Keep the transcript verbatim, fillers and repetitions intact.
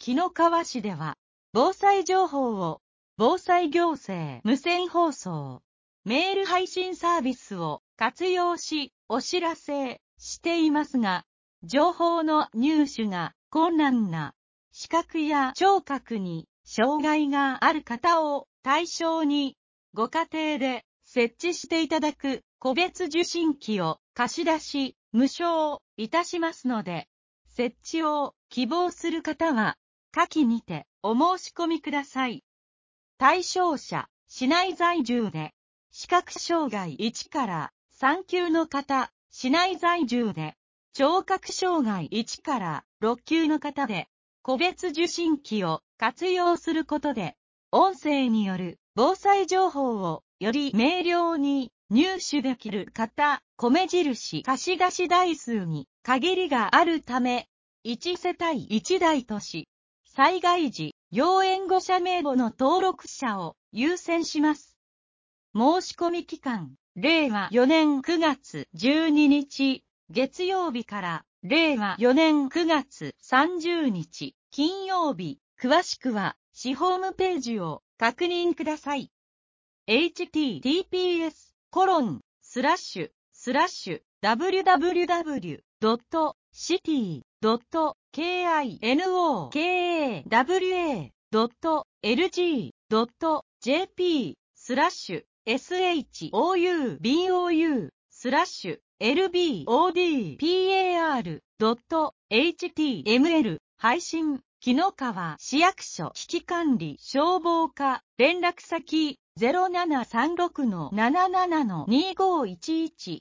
紀の川市では、防災情報を、防災行政無線放送、メール配信サービスを活用し、お知らせしていますが、情報の入手が困難な、視覚や聴覚に障害がある方を対象に、ご家庭で設置していただく個別受信機を貸し出し、無償いたしますので、設置を希望する方は、下記にてお申し込みください。対象者、市内在住で、視覚障害いちからさん級の方、市内在住で、聴覚障害いちからろっ級の方で、個別受信機を活用することで、音声による防災情報をより明瞭に入手できる方、米印貸し出し台数に限りがあるため、いち世帯いち台とし、災害時、要援護者名簿の登録者を優先します。申し込み期間、れいわよねんくがつじゅうににち、月曜日から、れいわよねんくがつさんじゅうにち、金曜日、詳しくは、市ホームページを確認ください。エイチティーティーピーエスコロンスラッシュスラッシュダブリュダブリュダブリュドットシティドットケーアイエヌオーケーエーダブリュエードットエルジードットジェーピースラッシュエスエイチオーユービーオーユースラッシュエルビーオーディーピーエーアールドットエイチティーエムエル配信紀の川市役所危機管理消防課連絡先ゼロななさんろくのななななのにごいちいち